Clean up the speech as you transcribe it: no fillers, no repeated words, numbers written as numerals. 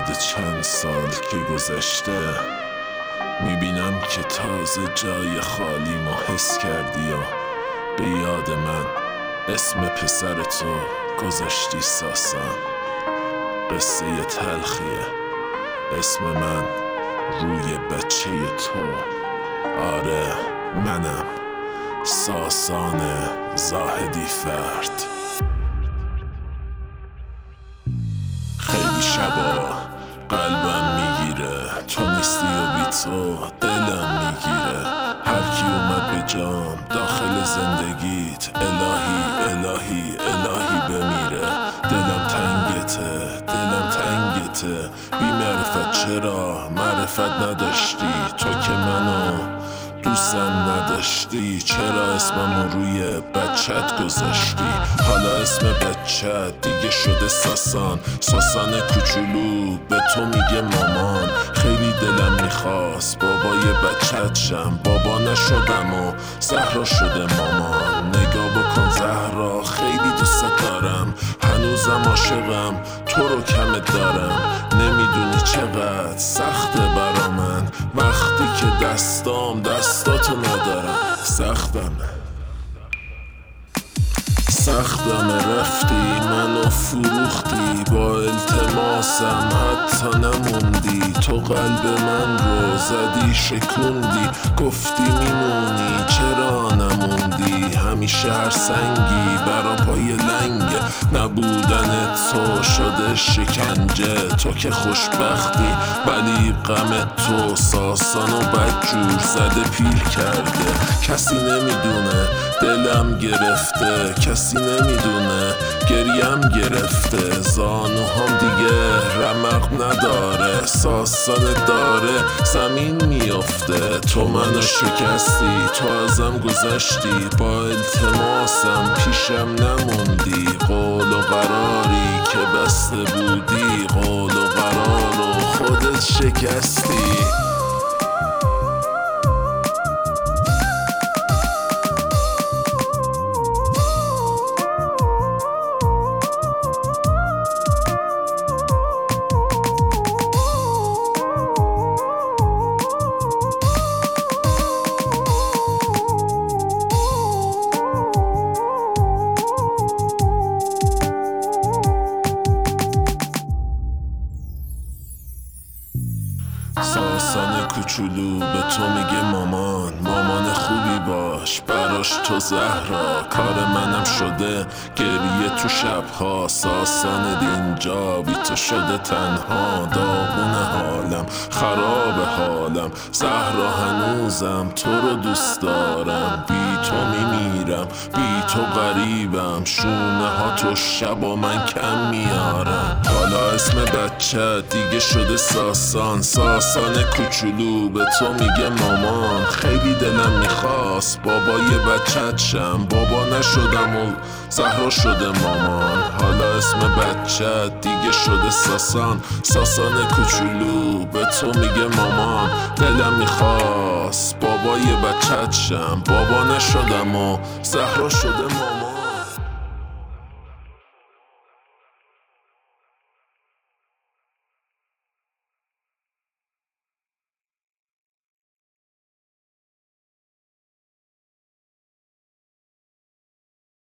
بعد چند سال که گذشته میبینم که تازه جای خالی ما حس کردی و به یاد من اسم پسر تو گذاشتی ساسان. قصه تلخیه اسم من روی بچه تو. آره منم ساسان زاهدی فرد. خیلی شبا قلبم میگیره تو نیستی و بی تو دلم میگیره. هر کی اومد به جام داخل زندگیت الهی الهی الهی بمیره. دلم تنگته بی معرفت چرا معرفت نداشتی تو که منو دوستم نداشتی. چرا اسممو روی بچت گذاشتی؟ حالا اسم بچت دیگه شده ساسان. ساسان کوچولو به تو میگه مامان. خیلی دلم میخواست بابای بچت شم، بابا نشدم و زهرا شده مامان. نگاه بکن زهرا خیلی دوست دارم، هنوزم عاشقم تو رو کمت دارم. نمیدونی چقدر سخته برا من وقتی که دستاتو ندارم. سختم رفتی منو فروختی، با التماسم حتی نموندی. تو قلب من رو زدی شکوندی، گفتی میمونی چرا نموندی. همیشه هر سنگی برا پای لنگه، نبودن تو شده شکنجه. تو که خوشبختی ولی غم تو ساسانو بدجور زده پیر کرده. کسی نمیدونه دلم گرفته، کسی نمیدونه گریم گرفته. زانوهام دیگه رمق نداره، ساسان داره زمین میافته. تو منو شکستی تو ازم گذشتی، با التماسم پیشم نموندی. قول و قراری که بسته بودی، قول و قرار رو خودت شکستی. ساسان کوچولو به تو میگه مامان. مامان خوبی باش براش تو زهرا. کار منم شده گریه تو شبها. ساسان اینجا بی تو شده تنها. داغون حالم خراب حالم، زهرا هنوزم تو رو دوست دارم. بی تو میمیرم بی تو غریبم، شونه ها تو شبا من کم میارم. حالا اسم بچه دیگه شده ساسان. ساسان کوچولو به تو میگه مامان. خیلی دلم میخواست بابای بچت شم، بابا نشدم و زهرا شده مامان. حالا اسم بچه دیگه شده ساسان. ساسان کوچولو به تو میگه مامان. دلم میخواست بابای بچت شم، بابا نشدم و زهرا شده مامان.